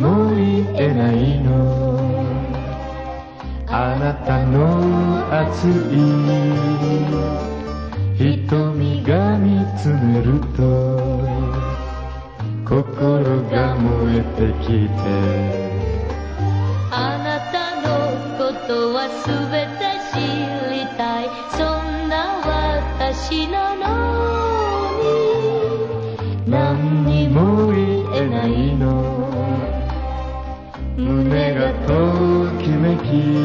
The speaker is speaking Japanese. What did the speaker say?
も言えないの。あなたの熱い瞳が見つめると心が燃えてきて、 あなたのことはすべて知りたい、そんな私なのに何にも言えないの。胸がときめき